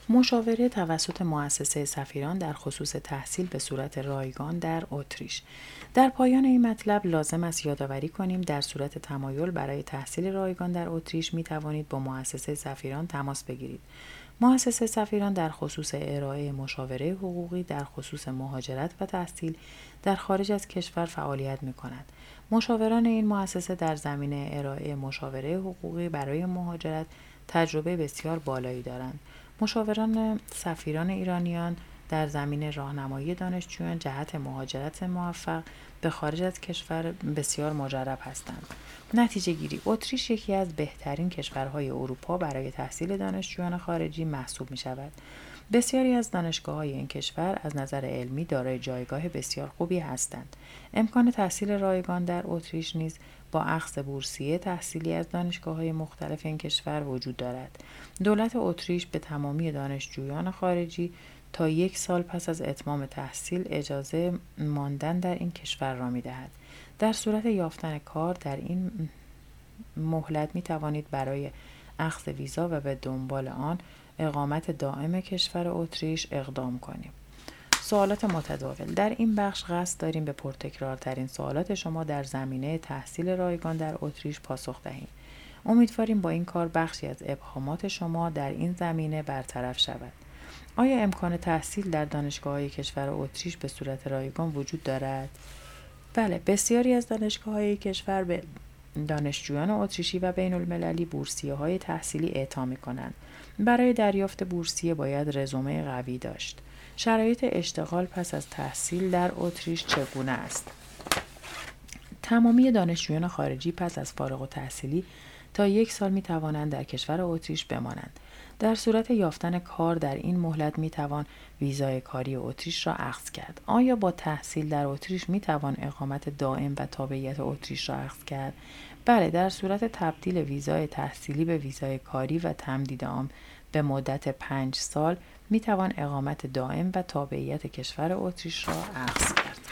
مشاوره توسط مؤسسه سفیران در خصوص تحصیل به صورت رایگان در اتریش. در پایان این مطلب لازم است یادآوری کنیم در صورت تمایل برای تحصیل رایگان در اتریش می توانید با مؤسسه سفیران تماس بگیرید. مؤسسه سفیران در خصوص ارائه مشاوره حقوقی در خصوص مهاجرت و تحصیل در خارج از کشور فعالیت می کند. مشاوران این مؤسسه در زمینه ارائه مشاوره حقوقی برای مهاجرت تجربه بسیار بالایی دارند. مشاوران سفیران ایرانیان در زمینه راهنمایی دانشجویان جهت مهاجرت موفق به خارج از کشور بسیار مجرب هستند. نتیجه گیری: اتریش یکی از بهترین کشورهای اروپا برای تحصیل دانشجویان خارجی محسوب می شود. بسیاری از دانشگاه‌های این کشور از نظر علمی دارای جایگاه بسیار خوبی هستند. امکان تحصیل رایگان در اتریش نیز با اخذ بورسیه تحصیلی از دانشگاه‌های مختلف این کشور وجود دارد. دولت اتریش به تمامی دانشجویان خارجی تا 1 سال پس از اتمام تحصیل اجازه ماندن در این کشور را می‌دهد. در صورت یافتن کار در این مهلت می‌توانید برای اخذ ویزا و به دنبال آن اقامت دائم کشور اتریش اقدام کنیم. سوالات متداول. در این بخش قصد داریم به پرتکرارترین سوالات شما در زمینه تحصیل رایگان در اتریش پاسخ دهیم. امیدواریم با این کار بخشی از ابهامات شما در این زمینه برطرف شود. آیا امکان تحصیل در دانشگاه‌های کشور اتریش به صورت رایگان وجود دارد؟ بله، بسیاری از دانشگاه‌های کشور به دانشجویان اتریشی و بین‌المللی بورسیه‌های تحصیلی اعطا می‌کنند. برای دریافت بورسیه باید رزومه قوی داشت. شرایط اشتغال پس از تحصیل در اتریش چگونه است؟ تمامی دانشجویان خارجی پس از فارغ التحصیلی تا 1 سال می توانند در کشور اتریش بمانند. در صورت یافتن کار در این مهلت می توان ویزای کاری اتریش را اخذ کرد. آیا با تحصیل در اتریش می توان اقامت دائم و تابعیت اتریش را اخذ کرد؟ بله، در صورت تبدیل ویزای تحصیلی به ویزای کاری و تمدید آن به مدت 5 سال می توان اقامت دائم و تابعیت کشور اتریش را اخذ کرد.